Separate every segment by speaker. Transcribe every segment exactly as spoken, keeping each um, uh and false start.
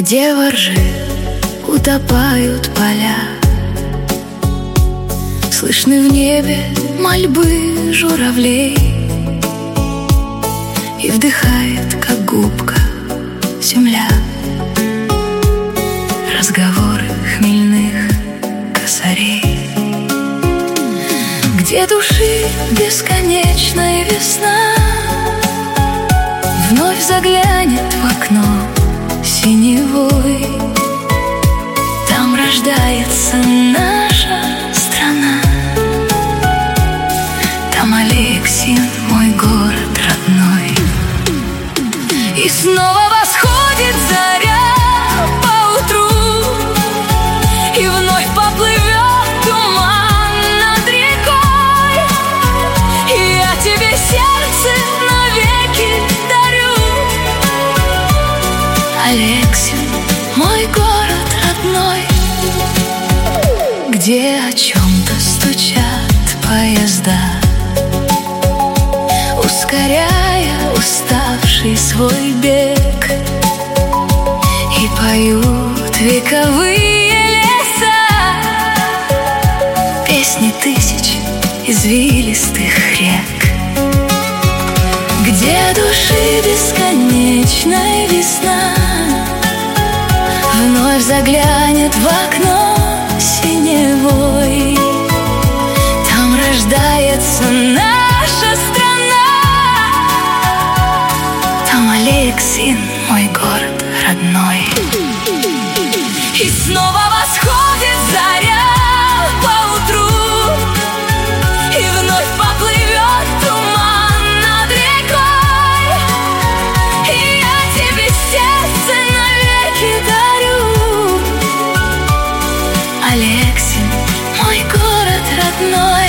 Speaker 1: где во ржи утопают поля. Слышны в небе мольбы журавлей, и вдыхает, как губка, земля разговоры хмельных косарей. Где души бесконечная весна вновь заглянет в окно синевой. Там рождается наша страна, там Алексин, мой город родной. И снова восходит заря поутру, и вновь поплывет туман над рекой. И я тебе сердце навеки дарю, Алексин, мой город родной. Где о чем-то стучат поезда, ускоряя уставший свой бег, и поют вековые леса песни тысяч извилистых рек. Где души бесконечная весна вновь заглянет в окно синевой. Там рождается наша страна, там Алексин, мой город родной. И снова восходит заря поутру, и вновь поплывет туман над рекой. И я тебе сердце навеки дарю, Алексин, мой город родной.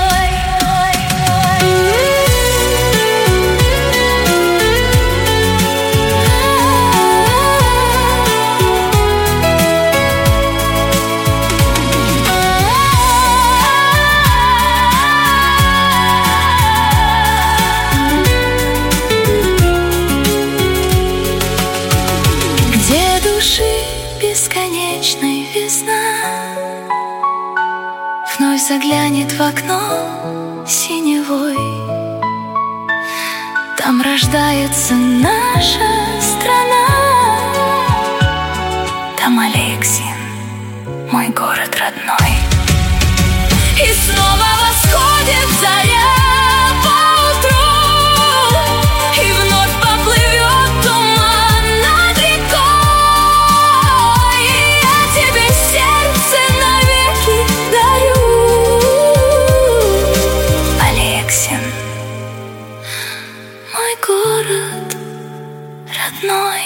Speaker 1: Бесконечная весна вновь заглянет в окно синевой. Там рождается наша страна, там Алексин, мой город родной. И снова восходит заря поутру, и вновь поплывет туман над рекой. И я тебе сердце навеки дарю, Алексин, мой город родной.